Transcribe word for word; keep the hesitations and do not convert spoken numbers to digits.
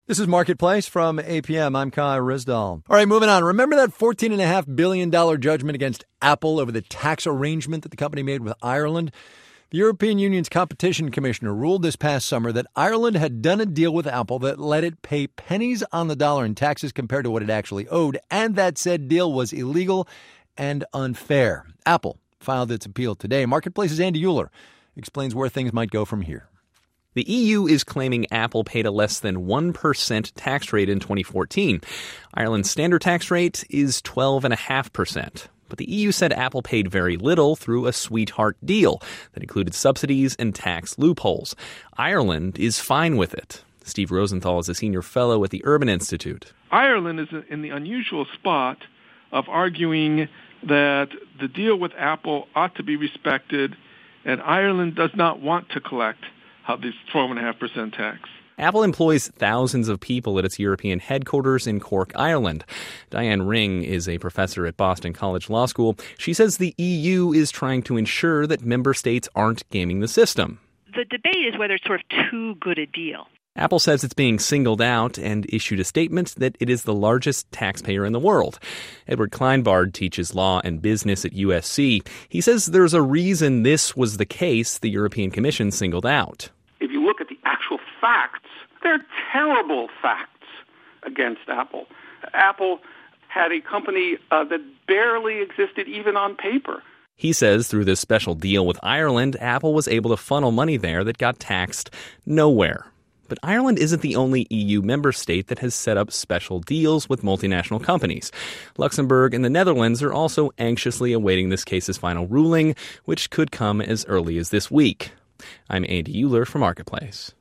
This is Marketplace from A P M. I'm Kai Rizdal. All right, moving on. Remember that fourteen point five billion dollars judgment against Apple over the tax arrangement that the company made with Ireland? The European Union's competition commissioner ruled this past summer that Ireland had done a deal with Apple that let it pay pennies on the dollar in taxes compared to what it actually owed, and that said deal was illegal and unfair. Apple filed its appeal today. Marketplace's Andy Euler explains where things might go from here. The E U is claiming Apple paid a less than one percent tax rate in twenty fourteen. Ireland's standard tax rate is twelve point five percent. But the E U said Apple paid very little through a sweetheart deal that included subsidies and tax loopholes. Ireland is fine with it. Steve Rosenthal is a senior fellow at the Urban Institute. Ireland is in the unusual spot of arguing that the deal with Apple ought to be respected, and Ireland does not want to collect this twelve point five percent tax. Apple employs thousands of people at its European headquarters in Cork, Ireland. Diane Ring is a professor at Boston College Law School. She says the E U is trying to ensure that member states aren't gaming the system. The debate is whether it's sort of too good a deal. Apple says it's being singled out and issued a statement that it is the largest taxpayer in the world. Edward Kleinbard teaches law and business at U S C. He says there's a reason this was the case the European Commission singled out. If you look at the actual facts, they're terrible facts against Apple. Apple had a company uh, that barely existed even on paper. He says through this special deal with Ireland, Apple was able to funnel money there that got taxed nowhere. But Ireland isn't the only E U member state that has set up special deals with multinational companies. Luxembourg and the Netherlands are also anxiously awaiting this case's final ruling, which could come as early as this week. I'm Andy Euler for Marketplace.